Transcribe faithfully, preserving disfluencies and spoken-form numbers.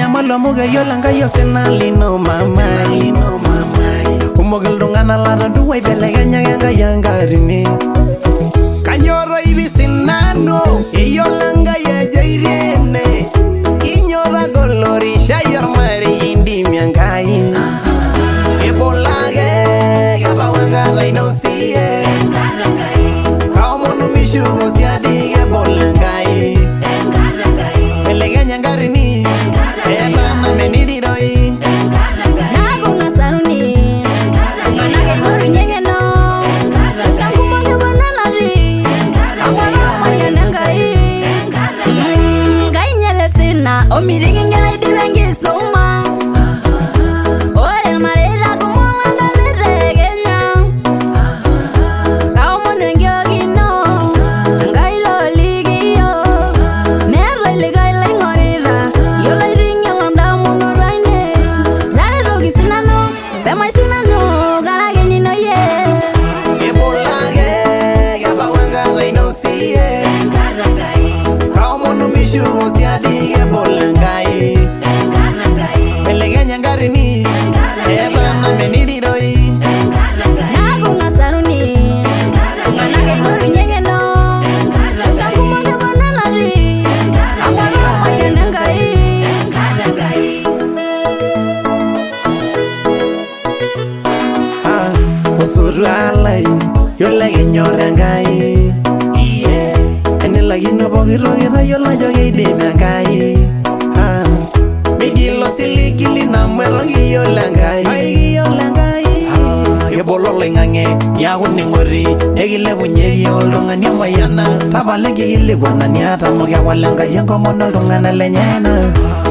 nyamalo muga yolanga yosena lino mama lino mama kumogel dongana la do way beleganya yanga yanga rini kanyoro ibisinano yolanga ye jairene inyora golori shayor mari indi miangai ebolage gabawanga laino siye kaomono mishugo siadi ebolanga beleganya ngarini etana menidi doi nago ngasaruni nganage ngoru nyengeno shangu monge bananari amwana mayana ngai ngai nyele sina omiringi ngai divengi suma ore marera kumolanda netegenya kaomono ngiyogino ngai loligio merle ligai laingorira yolairingi londa munoraine jare rogi sinano bema sinano garage nino ye ebolage gabawanga laino siye kaomono mishugo siadi ebolanga beleganya ngarini etana menidi doi nago ngasaruni nganage ngoru nyengeno shangu monge bananari amwana mayana ngai ah osuru alai yolage nyorangai iye ene lagi no bogiro gira yola jogi de mangai ah bigilo silikili na mwerongi yolangai ai yolangai ah yebolo lengange yago ningori egile bunye yoldongani mayana tabalenge ile gwana ni ata mo ya walanga yengo mono dongana lenyana